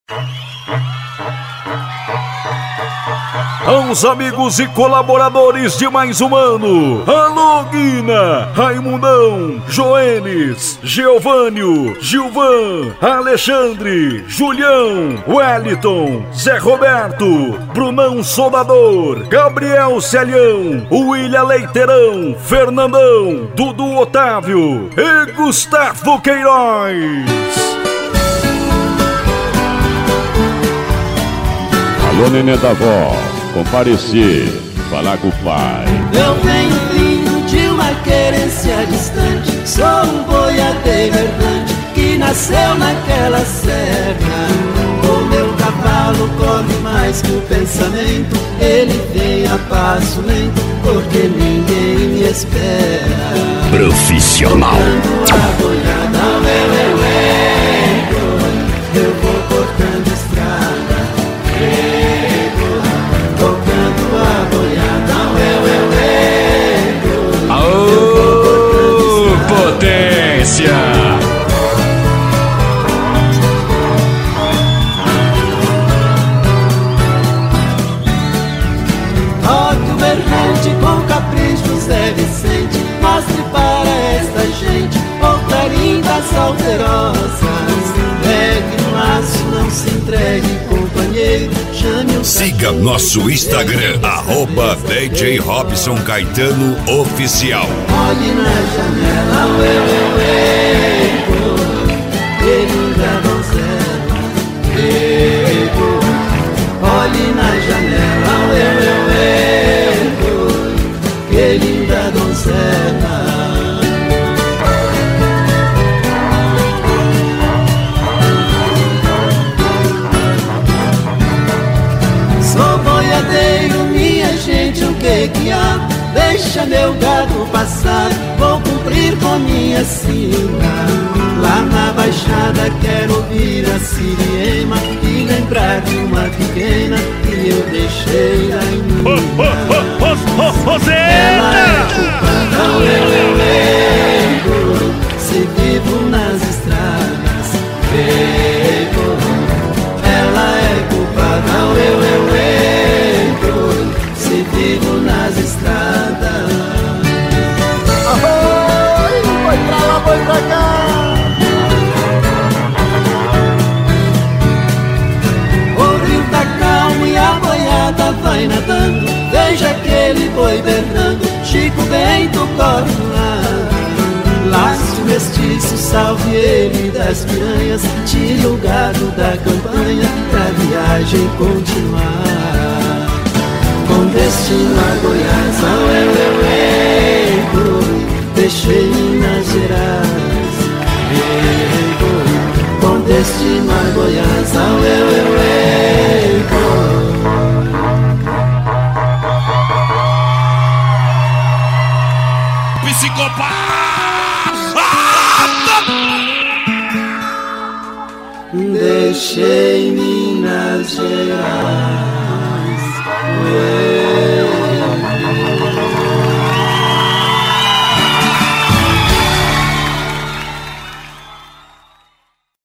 Aos amigos e colaboradores de Mais Humano, alô Guina, Raimundão, Joenes, Geovânio, Gilvan, Alexandre, Julião, Wellington, Zé Roberto, Brunão Soldador, Gabriel Celhão, William Leiteirão, Fernandão, Dudu Otávio e Gustavo Queiroz. Alô, nenê da avó, comparecer, falar com o pai. Eu venho vindo de uma querência distante, sou um boiadeiro errante que nasceu naquela serra. O meu cavalo corre mais que o pensamento, ele vem a passo lento, porque ninguém me espera. Profissional. Cortando a boiada, eu vou cortando estrada. Tocando a boiada, Aô, potência! Toque o berrante com capricho, Zé Vicente, mostre para esta gente outra linda alterosas. Pegue no laço, não se entregue, companheiro, chame o Siga nosso Instagram, @DJ Robson Caetano Oficial. olhe na janela, que linda donzela. Olhe na janela, que linda donzela. Sou boiadeiro, minha gente, o que há? Deixa meu gado passar, vou cumprir com minha sina. Lá na baixada quero ouvir a siriema e lembrar de uma pequena que eu deixei lá em Minas. Ela é culpada, eu lembro, se vivo nas estradas, ela é culpada, eu lembro, se vivo nas estradas. Foi pra lá, foi pra cá. O rio tá calmo e a boiada vai nadando, veja aquele boi bernando, Chico Bento corre no lado. Laço mestiço, salve ele das piranhas, tire o gado da campanha pra viagem continuar. Com destino a Goiás, deixei Minas Gerais. Com destino a Goiás, deixei Minas Gerais.